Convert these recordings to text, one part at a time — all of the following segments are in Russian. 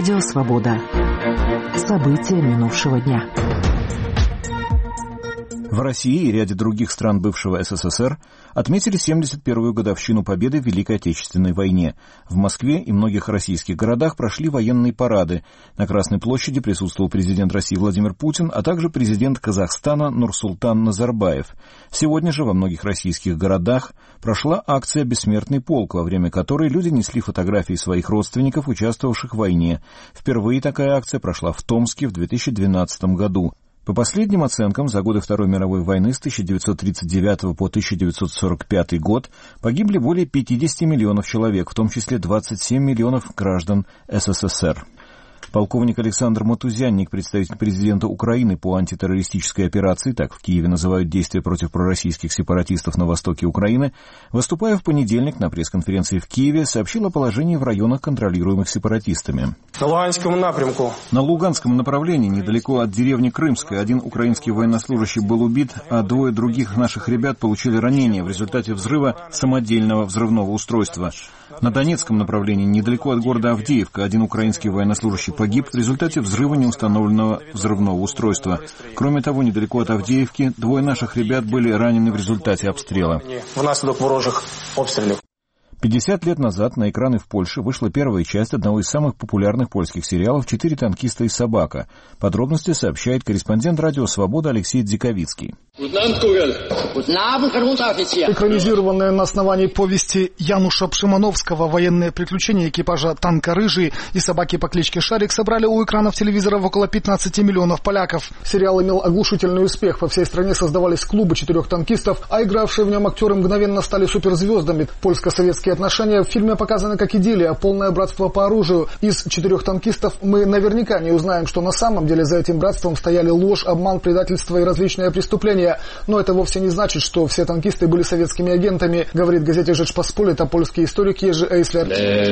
Радио «Свобода». События минувшего дня. В России и ряде других стран бывшего СССР отметили 71-ю годовщину победы в Великой Отечественной войне. В Москве и многих российских городах прошли военные парады. На Красной площади присутствовал президент России Владимир Путин, а также президент Казахстана Нурсултан Назарбаев. Сегодня же во многих российских городах прошла акция «Бессмертный полк», во время которой люди несли фотографии своих родственников, участвовавших в войне. Впервые такая акция прошла в Томске в 2012 году. По последним оценкам, за годы Второй мировой войны с 1939 по 1945 год погибли более 50 миллионов человек, в том числе 27 миллионов граждан СССР. Полковник Александр Матузянник, представитель президента Украины по антитеррористической операции, так в Киеве называют действия против пророссийских сепаратистов на востоке Украины, выступая в понедельник на пресс-конференции в Киеве, сообщил о положении в районах, контролируемых сепаратистами. На Луганском направлении, недалеко от деревни Крымская, один украинский военнослужащий был убит, а двое других наших ребят получили ранения в результате взрыва самодельного взрывного устройства. На Донецком направлении, недалеко от города Авдеевка, один украинский военнослужащий погиб в результате взрыва неустановленного взрывного устройства. Кроме того, недалеко от Авдеевки двое наших ребят были ранены в результате обстрела. 50 лет назад на экраны в Польше вышла первая часть одного из самых популярных польских сериалов «4 танкиста и собака». Подробности сообщает корреспондент «Радио Свобода» Алексей Дзиковицкий. Экранизированная на основании повести Януша Пшимановского «Военные приключения экипажа танка «Рыжий» и собаки по кличке Шарик» собрали у экранов телевизоров около 15 миллионов поляков. Сериал имел оглушительный успех. По всей стране создавались клубы 4 танкистов, а игравшие в нем актеры мгновенно стали суперзвездами. Польско-советские отношения в фильме показаны как идиллия, полное братство по оружию. Из 4 танкистов мы наверняка не узнаем, что на самом деле за этим братством стояли ложь, обман, предательство и различные преступления. Но это вовсе не значит, что все танкисты были советскими агентами, говорит газете «Rzeczpospolita» польский историк Ежи Эйслер.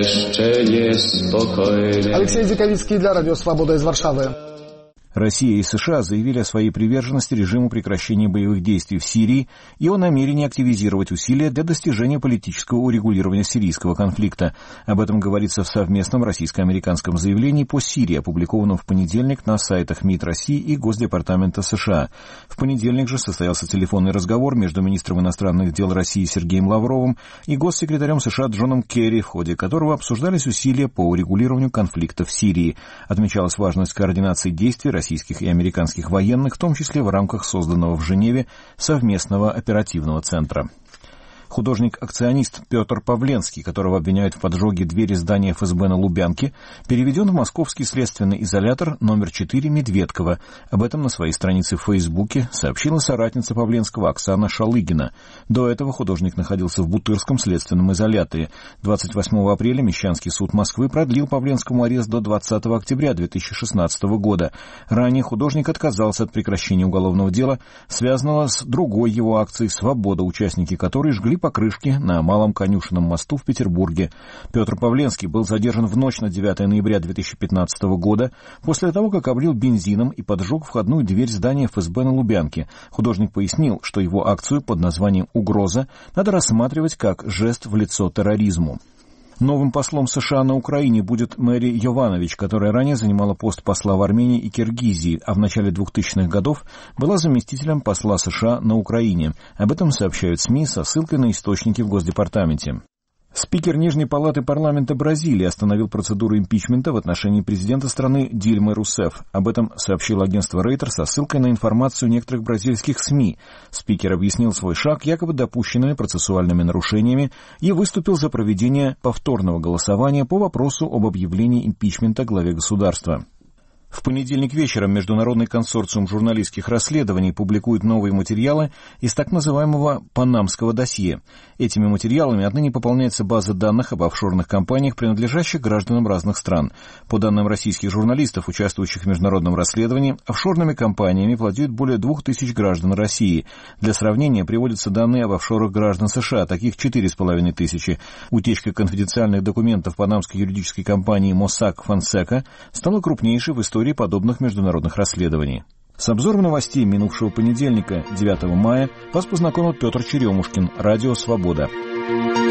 Алексей Дзиковицкий для Радио Свобода из Варшавы. Россия и США заявили о своей приверженности режиму прекращения боевых действий в Сирии и о намерении активизировать усилия для достижения политического урегулирования сирийского конфликта. Об этом говорится в совместном российско-американском заявлении по Сирии, опубликованном в понедельник на сайтах МИД России и Госдепартамента США. В понедельник же состоялся телефонный разговор между министром иностранных дел России Сергеем Лавровым и госсекретарем США Джоном Керри, в ходе которого обсуждались усилия по урегулированию конфликта в Сирии. Отмечалась важность координации действий российских и американских военных, в том числе в рамках созданного в Женеве совместного оперативного центра. Художник-акционист Петр Павленский, которого обвиняют в поджоге двери здания ФСБ на Лубянке, переведен в московский следственный изолятор номер 4 Медведково. Об этом на своей странице в Фейсбуке сообщила соратница Павленского Оксана Шалыгина. До этого художник находился в Бутырском следственном изоляторе. 28 апреля Мещанский суд Москвы продлил Павленскому арест до 20 октября 2016 года. Ранее художник отказался от прекращения уголовного дела, связанного с другой его акцией «Свобода», участники которой жгли покрышки на Малом Конюшенном мосту в Петербурге. Петр Павленский был задержан в ночь на 9 ноября 2015 года после того, как облил бензином и поджег входную дверь здания ФСБ на Лубянке. Художник пояснил, что его акцию под названием «Угроза» надо рассматривать как жест в лицо терроризму. Новым послом США на Украине будет Мэри Йованович, которая ранее занимала пост посла в Армении и Киргизии, а в начале 2000-х годов была заместителем посла США на Украине. Об этом сообщают СМИ со ссылкой на источники в Госдепартаменте. Спикер Нижней палаты парламента Бразилии остановил процедуру импичмента в отношении президента страны Дильмы Русеф. Об этом сообщило агентство Reuters со ссылкой на информацию некоторых бразильских СМИ. Спикер объяснил свой шаг якобы допущенными процессуальными нарушениями и выступил за проведение повторного голосования по вопросу об объявлении импичмента главе государства. В понедельник вечером Международный консорциум журналистских расследований публикует новые материалы из так называемого «Панамского досье». Этими материалами отныне пополняется база данных об офшорных компаниях, принадлежащих гражданам разных стран. По данным российских журналистов, участвующих в международном расследовании, офшорными компаниями владеют более 2000 граждан России. Для сравнения приводятся данные об офшорах граждан США, таких 4500. Утечка конфиденциальных документов панамской юридической компании Mossack Fonseca стала крупнейшей в истории подобных международных расследований. С обзором новостей минувшего понедельника, 9 мая, вас познакомил Петр Черемушкин, Радио Свобода.